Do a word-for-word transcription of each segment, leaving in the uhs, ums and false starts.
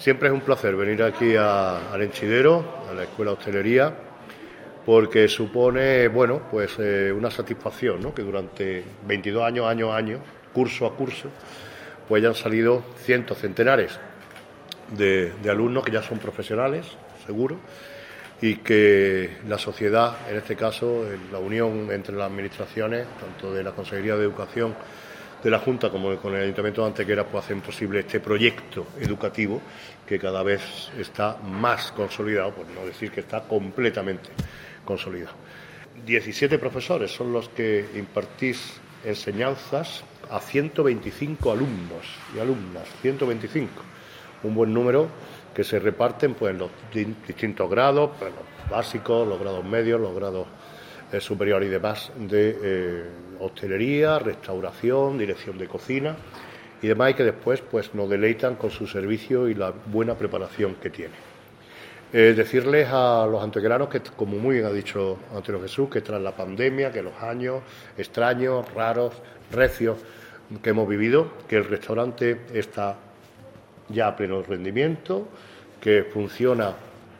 Siempre es un placer venir aquí a, al Henchidero, a la Escuela de Hostelería, porque supone, bueno, pues eh, una satisfacción, ¿no? Que durante veintidós años, año a año, curso a curso, pues ya han salido cientos, centenares de, de alumnos que ya son profesionales, seguro, y que la sociedad, en este caso, la unión entre las administraciones, tanto de la Consejería de Educación de la Junta como con el Ayuntamiento de Antequera, pues hacen posible este proyecto educativo que cada vez está más consolidado, por no decir que está completamente consolidado. diecisiete profesores son los que impartís enseñanzas a ciento veinticinco alumnos y alumnas, ciento veinticinco, un buen número que se reparten pues en los distintos grados, pues, los básicos, los grados medios, los grados eh, superiores y demás de eh, hostelería, restauración, dirección de cocina y demás, y que después pues nos deleitan con su servicio y la buena preparación que tiene. Eh, decirles a los antequeranos que, como muy bien ha dicho Antonio Jesús, que tras la pandemia, que los años extraños, raros, recios que hemos vivido, que el restaurante está ya a pleno rendimiento, que funciona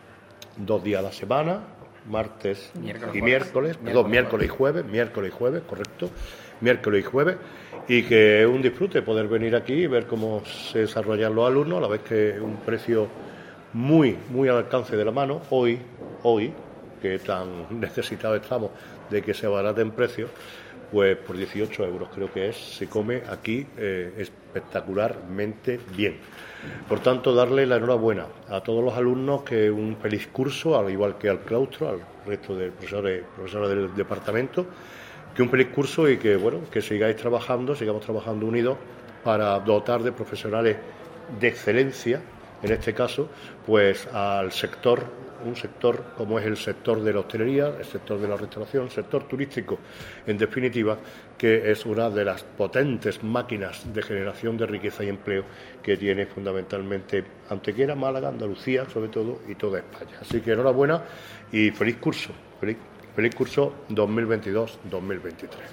dos días a la semana, martes miércoles, y miércoles, perdón, miércoles y jueves, miércoles y jueves, correcto, miércoles y jueves, y que es un disfrute poder venir aquí y ver cómo se desarrollan los alumnos, a la vez que es un precio muy, muy al alcance de la mano, hoy, hoy, que tan necesitados estamos de que se abaraten precios, pues por dieciocho euros creo que es, se come aquí eh, espectacularmente bien. Por tanto, darle la enhorabuena a todos los alumnos, que un feliz curso, al igual que al claustro, al resto de profesores, profesores del departamento, que un feliz curso y que, bueno, que sigáis trabajando, sigamos trabajando unidos para dotar de profesionales de excelencia, en este caso, pues al sector, un sector como es el sector de la hostelería, el sector de la restauración, el sector turístico, en definitiva, que es una de las potentes máquinas de generación de riqueza y empleo que tiene fundamentalmente Antequera, Málaga, Andalucía, sobre todo, y toda España. Así que enhorabuena y feliz curso, feliz, feliz curso dos mil veintidós dos mil veintitrés.